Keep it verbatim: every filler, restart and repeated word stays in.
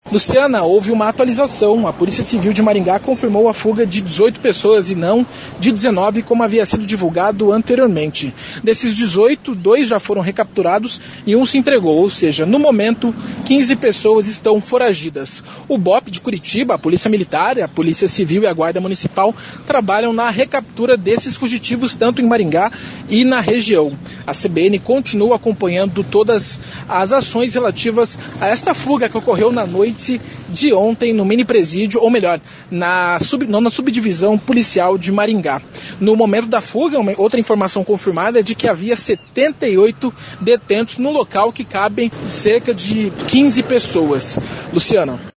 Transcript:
Luciana, houve uma atualização. A Polícia Civil de Maringá confirmou a fuga de dezoito pessoas e não de dezenove, como havia sido divulgado anteriormente. Desses dezoito, dois já foram recapturados e um se entregou, ou seja, no momento, quinze pessoas estão foragidas. O B O P de Curitiba, a Polícia Militar, a Polícia Civil e a Guarda Municipal trabalham na recaptura desses fugitivos, tanto em Maringá e na região. A C B N continua acompanhando todas as ações relativas a esta fuga que ocorreu na noite de ontem no mini presídio, ou melhor, na, sub, não, na subdivisão policial de Maringá. No momento da fuga, uma, outra informação confirmada é de que havia setenta e oito detentos no local, que cabem cerca de quinze pessoas. Luciana.